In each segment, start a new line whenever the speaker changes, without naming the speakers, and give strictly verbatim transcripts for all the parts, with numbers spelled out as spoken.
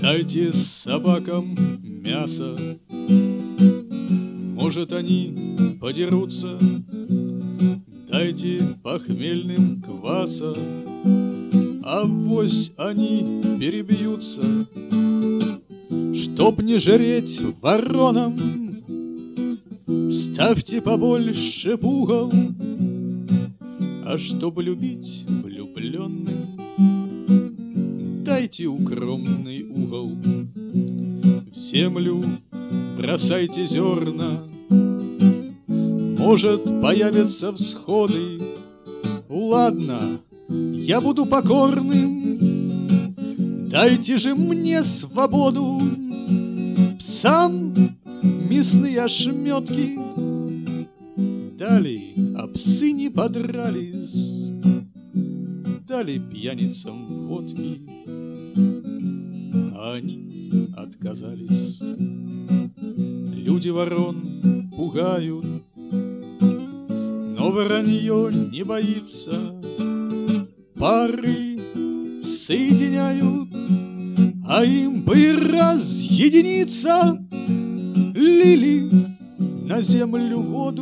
Дайте собакам мясо, может, они подерутся. Дайте похмельным кваса, авось они перебьются. Чтоб не жреть воронам, ставьте побольше пугал. А чтоб любить влюбленным, дайте укромный угол. В землю бросайте зерна, может, появятся всходы. Ладно, я буду покорным, дайте же мне свободу. Псам мясные ошметки дали, а псы не подрались. Дали пьяницам водки, а они отказались. Люди ворон пугают, но воронье не боится. Пары соединяют, а им бы и разъединиться. Лили на землю воду,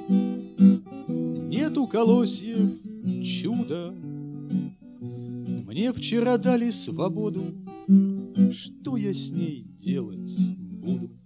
нету колосьев чуда. Мне вчера дали свободу, что я с ней делать буду?